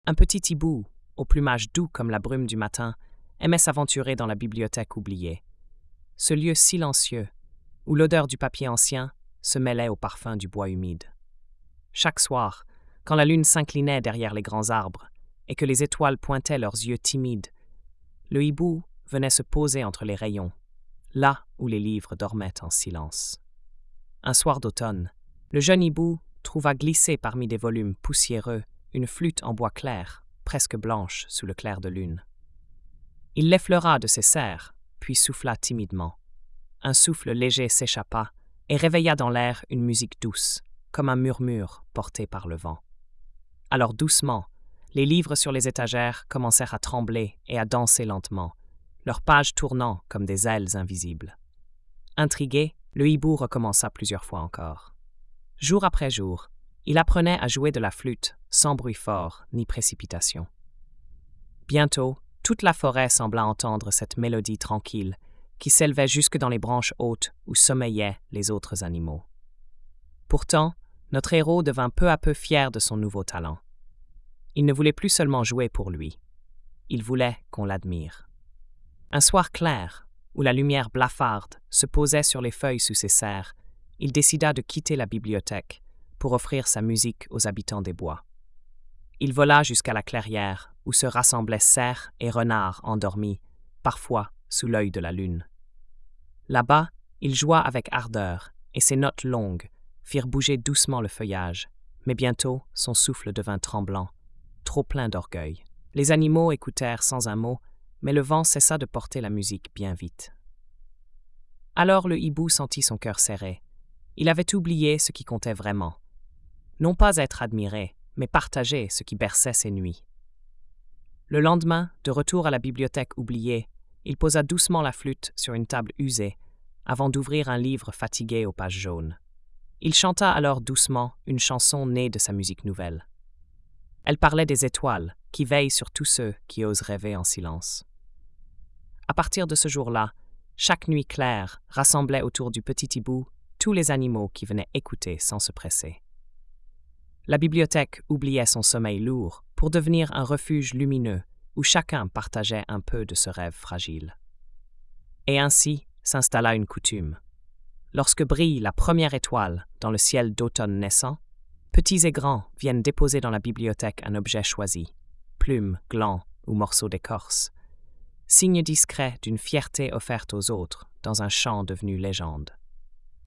Un petit hibou, au plumage doux comme la brume du matin, aimait s'aventurer dans la bibliothèque oubliée. Ce lieu silencieux, où l'odeur du papier ancien se mêlait au parfum du bois humide. Chaque soir, quand la lune s'inclinait derrière les grands arbres et que les étoiles pointaient leurs yeux timides, le hibou venait se poser entre les rayons, là où les livres dormaient en silence. Un soir d'automne, le jeune hibou trouva glisser parmi des volumes poussiéreux une flûte en bois clair, presque blanche sous le clair de lune. Il l'effleura de ses serres, puis souffla timidement. Un souffle léger s'échappa et réveilla dans l'air une musique douce, comme un murmure porté par le vent. Alors doucement, les livres sur les étagères commencèrent à trembler et à danser lentement, leurs pages tournant comme des ailes invisibles. Intrigué, le hibou recommença plusieurs fois encore. Jour après jour, il apprenait à jouer de la flûte sans bruit fort ni précipitation. Bientôt, toute la forêt sembla entendre cette mélodie tranquille qui s'élevait jusque dans les branches hautes où sommeillaient les autres animaux. Pourtant, notre héros devint peu à peu fier de son nouveau talent. Il ne voulait plus seulement jouer pour lui. Il voulait qu'on l'admire. Un soir clair, où la lumière blafarde se posait sur les feuilles sous ses serres, il décida de quitter la bibliothèque pour offrir sa musique aux habitants des bois. Il vola jusqu'à la clairière où se rassemblaient cerfs et renards endormis, parfois sous l'œil de la lune. Là-bas, il joua avec ardeur et ses notes longues firent bouger doucement le feuillage, mais bientôt son souffle devint tremblant, trop plein d'orgueil. Les animaux écoutèrent sans un mot, mais le vent cessa de porter la musique bien vite. Alors le hibou sentit son cœur serré. Il avait oublié ce qui comptait vraiment. Non pas être admiré, mais partager ce qui berçait ses nuits. Le lendemain, de retour à la bibliothèque oubliée, il posa doucement la flûte sur une table usée, avant d'ouvrir un livre fatigué aux pages jaunes. Il chanta alors doucement une chanson née de sa musique nouvelle. Elle parlait des étoiles qui veillent sur tous ceux qui osent rêver en silence. À partir de ce jour-là, chaque nuit claire rassemblait autour du petit hibou tous les animaux qui venaient écouter sans se presser. La bibliothèque oubliait son sommeil lourd pour devenir un refuge lumineux où chacun partageait un peu de ce rêve fragile. Et ainsi s'installa une coutume. Lorsque brille la première étoile dans le ciel d'automne naissant, petits et grands viennent déposer dans la bibliothèque un objet choisi, plume, gland ou morceau d'écorce, signe discret d'une fierté offerte aux autres dans un chant devenu légende.